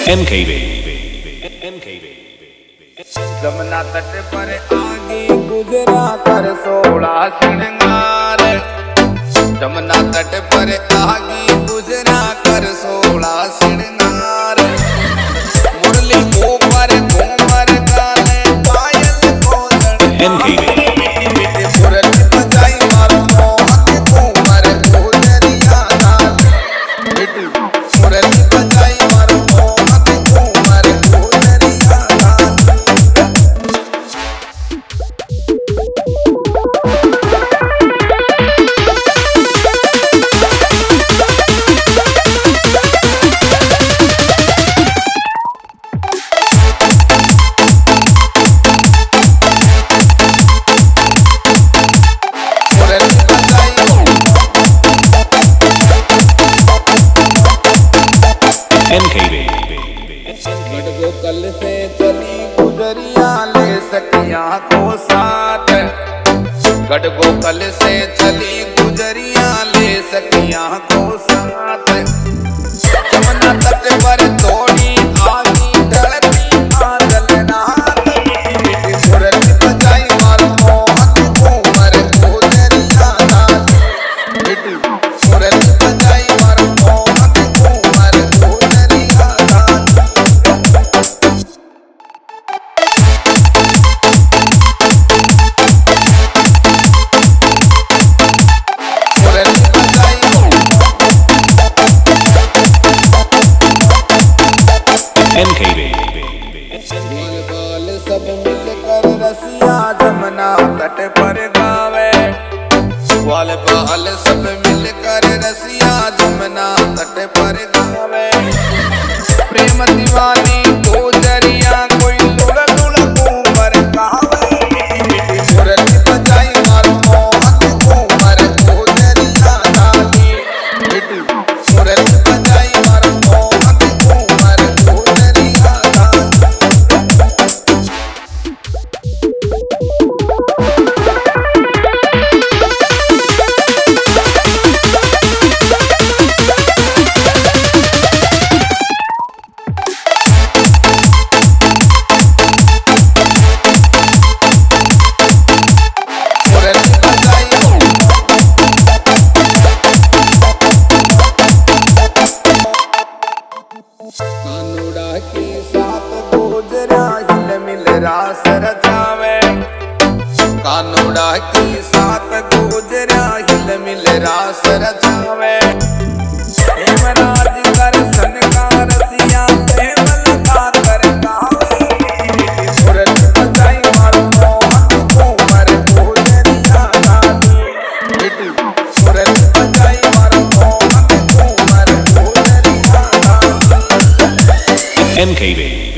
MKB Jamuna तट पर आगे गुजरा कर 16 श्रृंगार। जमुना तट पर आगे गुजरा कर 16 श्रृंगार। मुरली ऊपर घूमर गाने पायल खोजन MKB मुरली बजाई मारो मोहन घूमर गुजरिया नाच। मुरली बजाई मारो मोहन घूमर गुजरिया नाच। MKB गढ़ कल से चली गुजरिया ले सकिया को साथ। गढ़ कल से चली गुजरिया ले सकिया को साथ। जमुना तट पर थोड़ी आगी ढलती बादल नाथ। मुरली बजाई मारो मोहन घूमर गुजरिया नाथ। मुरली बजाई मारो मोहन घूमर गुजरिया नाथ। MKB बाल सब मिलकर रसिया जमुना तट पर गावे। बाल बाल सब मिलकर रसिया जमुना तट पर गावे। प्रेम दीवानी गुजरिया कोई लुड़ लुड़ घूमर गावे। मुरली बजाई मारो मोहन घूमर गुजरिया नाची। मुरली बजाई मारो मोहन घूमर गुजरिया नाची। कानूड़ा की साथ गुजरा हिल मिल रास रचावे। कानूड़ा की साथ गुजरा हिल मिल रास रचावे। हेमराज कर सनका रसिया हेमल का कर गावे। मुरली बजाई मारो मोहन घूमर गुजरिया नाची। मुरली बजाई मारो मोहन घूमर गुजरिया नाची। MKB